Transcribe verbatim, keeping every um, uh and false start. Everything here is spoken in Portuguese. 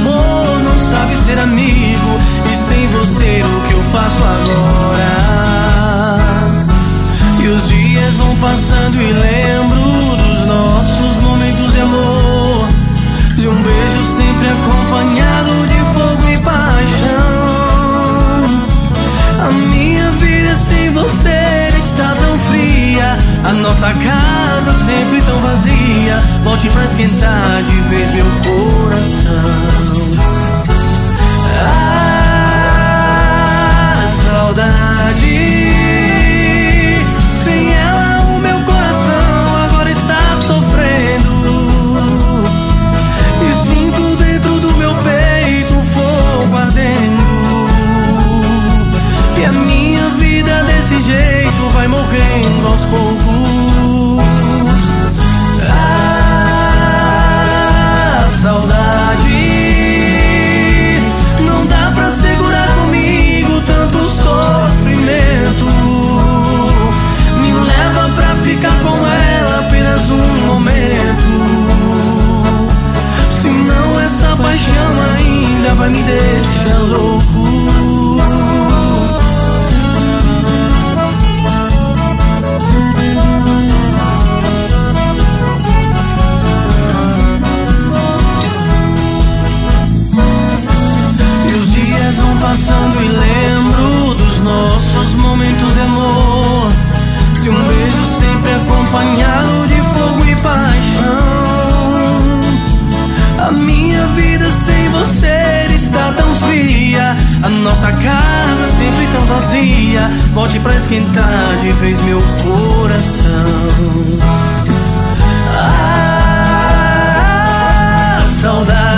amor, não sabe ser amigo. E sem você o que eu faço agora? E os dias vão passando e lembro dos nossos momentos de amor, de um beijo sempre acompanhado de fogo e paixão. A minha vida sem você está tão fria, a nossa casa sempre tão vazia. Volte pra esquentar de vez meu coração. Ah, saudade. Sem ela o meu coração agora está sofrendo. E sinto dentro do meu peito um fogo ardendo. E a minha vida desse jeito vai morrendo aos poucos. Ah, saudade. Não dá pra segurar comigo tanto sofrimento. Me leva pra ficar com ela apenas um momento. Senão essa paixão ainda vai me deixar louco. Passando e lembro dos nossos momentos de amor, de um beijo sempre acompanhado de fogo e paixão. A minha vida sem você está tão fria, a nossa casa sempre tão vazia. Volte pra esquentar de vez meu coração. Ah, saudade.